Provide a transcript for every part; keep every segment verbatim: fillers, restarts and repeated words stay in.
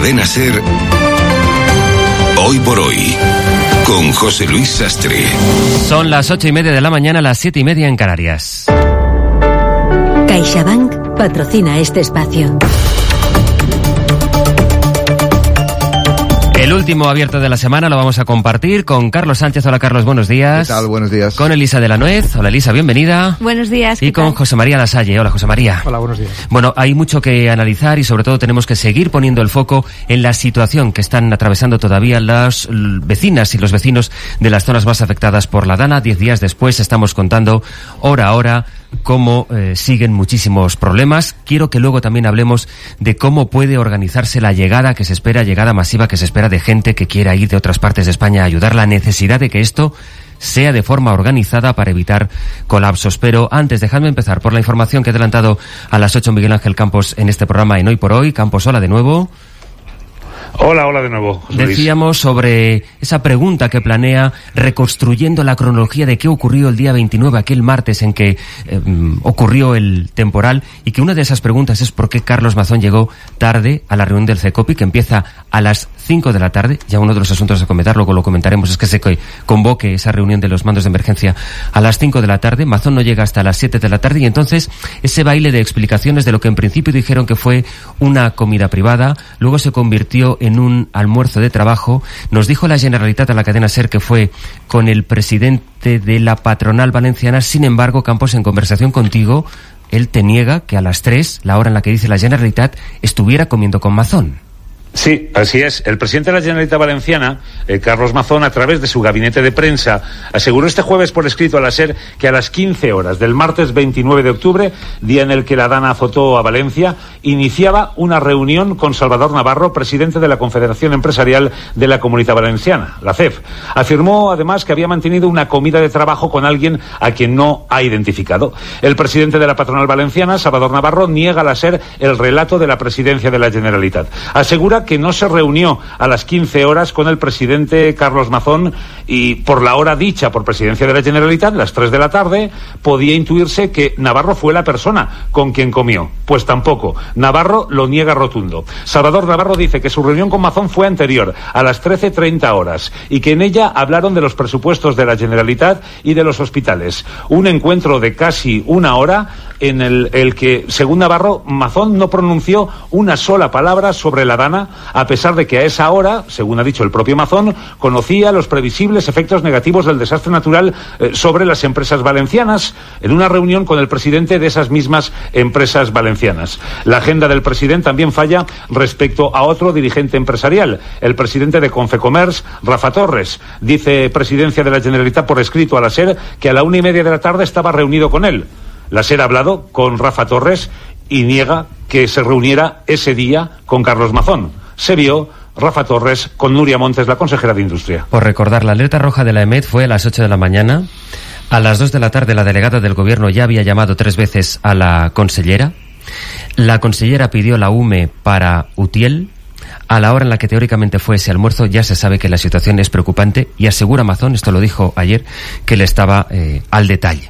Cadena SER, Hoy por Hoy, con José Luis Sastre. Son las ocho y media de la mañana, las siete y media en Canarias. CaixaBank patrocina este espacio. El último abierto de la semana lo vamos a compartir con Carlos Sánchez. Hola Carlos, buenos días. ¿Qué tal? Buenos días. Con Elisa de la Nuez. Hola Elisa, bienvenida. Buenos días. Y con tal? José María Lasalle. Hola José María. Hola, buenos días. Bueno, hay mucho que analizar y sobre todo tenemos que seguir poniendo el foco en la situación que están atravesando todavía las vecinas y los vecinos de las zonas más afectadas por la Dana. Diez días después estamos contando hora a hora cómo eh, siguen muchísimos problemas. Quiero que luego también hablemos de cómo puede organizarse la llegada que se espera, llegada masiva que se espera de gente que quiera ir de otras partes de España a ayudar, la necesidad de que esto sea de forma organizada para evitar colapsos. Pero antes, dejadme empezar por la información que he adelantado a las ocho Miguel Ángel Campos en este programa en Hoy por Hoy. Campos, hola de nuevo. Hola, hola de nuevo, José Luis. Decíamos sobre esa pregunta que planea reconstruyendo la cronología de qué ocurrió el día veintinueve, aquel martes en que eh, ocurrió el temporal, y que una de esas preguntas es por qué Carlos Mazón llegó tarde a la reunión del CECOPI, que empieza a las cinco de la tarde. Ya uno de los asuntos a comentar, luego lo comentaremos, es que se convoque esa reunión de los mandos de emergencia a las cinco de la tarde. Mazón no llega hasta las siete de la tarde y entonces ese baile de explicaciones de lo que en principio dijeron que fue una comida privada, luego se convirtió en un almuerzo de trabajo. Nos dijo la Generalitat a la cadena SER que fue con el presidente de la patronal valenciana. Sin embargo, Campos, en conversación contigo, él te niega que a las tres, la hora en la que dice la Generalitat, estuviera comiendo con Mazón. Sí, así es. El presidente de la Generalitat Valenciana, eh, Carlos Mazón, a través de su gabinete de prensa, aseguró este jueves por escrito a la SER que a las quince horas del martes veintinueve de octubre, día en el que la Dana azotó a Valencia, iniciaba una reunión con Salvador Navarro, presidente de la Confederación Empresarial de la Comunidad Valenciana, la C E F. Afirmó además que había mantenido una comida de trabajo con alguien a quien no ha identificado. El presidente de la patronal valenciana, Salvador Navarro, niega a la SER el relato de la presidencia de la Generalitat. Asegura que no se reunió a las quince horas con el presidente Carlos Mazón y por la hora dicha por presidencia de la Generalitat, las tres de la tarde, podía intuirse que Navarro fue la persona con quien comió. Pues tampoco. Navarro lo niega rotundo. Salvador Navarro dice que su reunión con Mazón fue anterior, a las trece treinta horas, y que en ella hablaron de los presupuestos de la Generalitat y de los hospitales. Un encuentro de casi una hora en el, el que, según Navarro, Mazón no pronunció una sola palabra sobre la Dana, a pesar de que a esa hora, según ha dicho el propio Mazón, conocía los previsibles efectos negativos del desastre natural eh, sobre las empresas valencianas, en una reunión con el presidente de esas mismas empresas valencianas. La agenda del presidente también falla respecto a otro dirigente empresarial, el presidente de Confecomerç, Rafa Torres. Dice Presidencia de la Generalitat por escrito a la SER que a la una y media de la tarde estaba reunido con él. La SER ha hablado con Rafa Torres y niega que se reuniera ese día con Carlos Mazón. Se vio Rafa Torres con Nuria Montes, la consejera de Industria. Por recordar, la alerta roja de la EMET fue a las ocho de la mañana. A las dos de la tarde la delegada del gobierno ya había llamado tres veces a la consellera. La consellera pidió la U M E para Utiel. A la hora en la que teóricamente fue ese almuerzo ya se sabe que la situación es preocupante y asegura Mazón, esto lo dijo ayer, que le estaba eh, al detalle.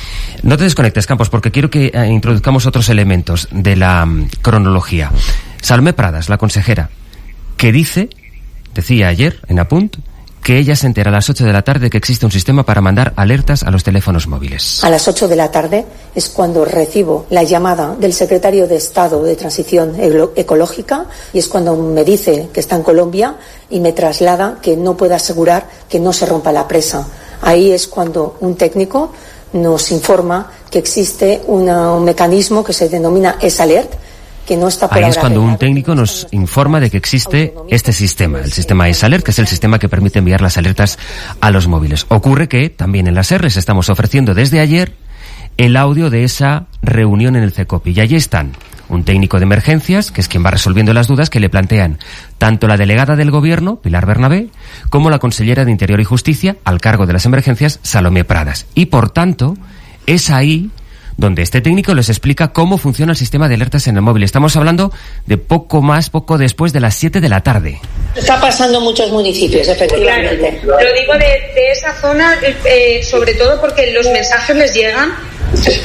No te desconectes, Campos, porque quiero que eh, introduzcamos otros elementos de la um, cronología. Salomé Pradas, la consejera, que dice, decía ayer en Apunt, que ella se entera a las ocho de la tarde que existe un sistema para mandar alertas a los teléfonos móviles. A las ocho de la tarde es cuando recibo la llamada del secretario de Estado de Transición Ecológica y es cuando me dice que está en Colombia y me traslada que no puede asegurar que no se rompa la presa. Ahí es cuando un técnico nos informa que existe una, un mecanismo que se denomina S-Alert, que no está por Ahí es cuando un técnico nos informa de que existe este sistema, el sistema S-Alert, que es el sistema que permite enviar las alertas a los móviles. Ocurre que también en la SER les estamos ofreciendo desde ayer el audio de esa reunión en el CECOPI. Y allí están un técnico de emergencias, que es quien va resolviendo las dudas que le plantean tanto la delegada del gobierno, Pilar Bernabé, como la consellera de Interior y Justicia, al cargo de las emergencias, Salomé Pradas. Y por tanto, es ahí donde este técnico les explica cómo funciona el sistema de alertas en el móvil. Estamos hablando de poco más, poco después de las siete de la tarde. Está pasando en muchos municipios, efectivamente. Claro, lo digo de, de esa zona, eh, sobre todo porque los mensajes les llegan